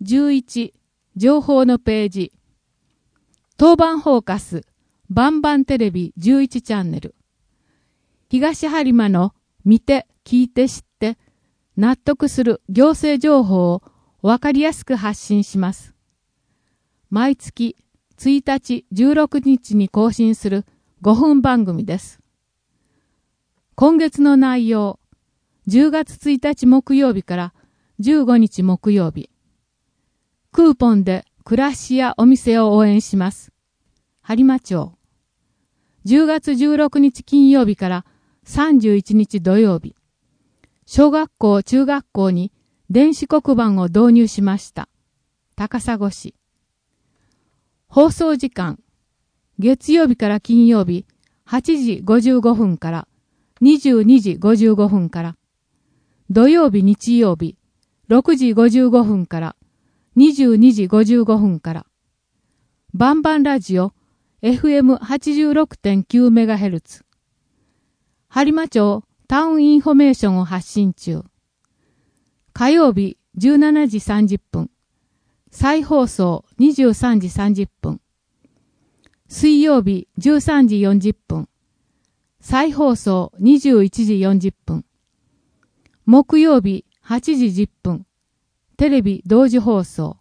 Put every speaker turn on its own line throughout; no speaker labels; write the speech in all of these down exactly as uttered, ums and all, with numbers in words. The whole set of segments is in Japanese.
じゅういち情報のページ。当番フォーカスバンバンテレビじゅういちチャンネル。東播磨の見て聞いて知って納得する行政情報をわかりやすく発信します。毎月ついたちじゅうろくにちに更新するごふん番組です。今月の内容、じゅうがつついたち木曜日からじゅうごにち木曜日。クーポンで暮らしやお店を応援します。播磨町。じゅうがつじゅうろくにち金曜日からさんじゅういちにち土曜日。小学校、中学校に電子黒板を導入しました。高砂市。放送時間。月曜日から金曜日はちじごじゅうごふんからにじゅうにじごじゅうごふんから。土曜日、日曜日ろくじごじゅうごふんからにじゅうにじごじゅうごふんから。バンバンラジオ エフエムはちじゅうろくてんきゅうメガヘルツ。播磨町タウンインフォメーションを発信中。火曜日じゅうしちじさんじゅっぷん。再放送にじゅうさんじさんじゅっぷん。水曜日じゅうさんじよんじゅっぷん。再放送にじゅういちじよんじゅっぷん。木曜日はちじじゅっぷん。テレビ同時放送。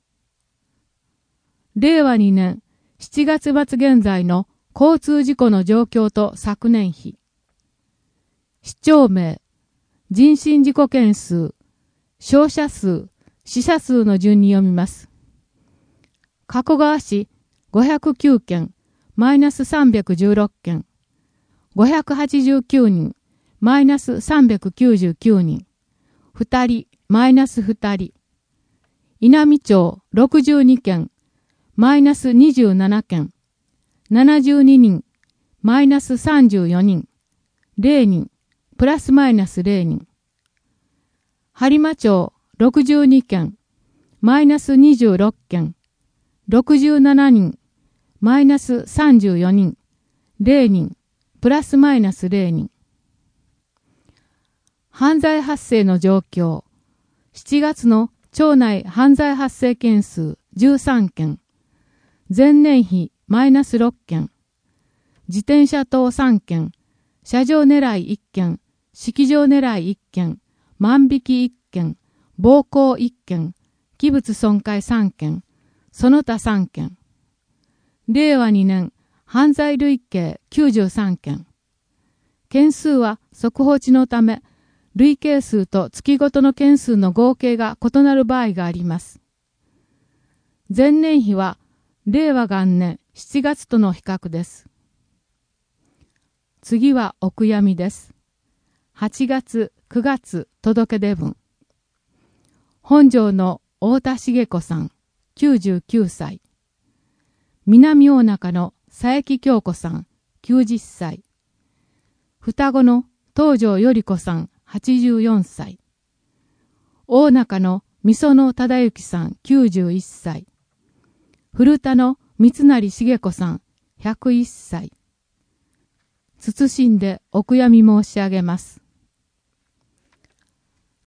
れいわにねんしちがつまつ現在の交通事故の状況と昨年比。市町名、人身事故件数、傷者数、死者数の順に読みます。加古川市ごひゃくきゅうけん、マイナスさんびゃくじゅうろっけん。ごひゃくはちじゅうきゅうにん、マイナスさんびゃくきゅうじゅうきゅうにん。ふたり、マイナスふたり。稲美町ろくじゅうにけん、マイナスにじゅうななけん。ななじゅうににん、マイナスさんじゅうよにん。れいにん、プラスマイナスれいにん。播磨町ろくじゅうにけん、マイナスにじゅうろっけん。ろくじゅうななにん、マイナスさんじゅうよにん。れいにん、プラスマイナスれいにん。犯罪発生の状況。しちがつの町内犯罪発生件数じゅうさんけん。前年比マイナスろっけん。自転車盗さんけん。車上狙いいっけん。式場狙いいっけん。万引きいっけん。暴行いっけん。器物損壊さんけん。その他さんけん。れいわにねん犯罪累計きゅうじゅうさんけん。件数は速報値のため、累計数と月ごとの件数の合計が異なる場合があります。前年比はれいわがんねんしちがつとの比較です。次はお悔やみです。はちがつ、くがつ届け出文。本庄の太田茂子さん、きゅうじゅうきゅうさい。南大中の佐伯京子さん、きゅうじゅっさい。双子の東條より子さん、はちじゅうよんさい。大中のみその忠之さん、きゅうじゅういっさい。古田の三成茂子さん、ひゃくいっさい。謹んでお悔やみ申し上げます。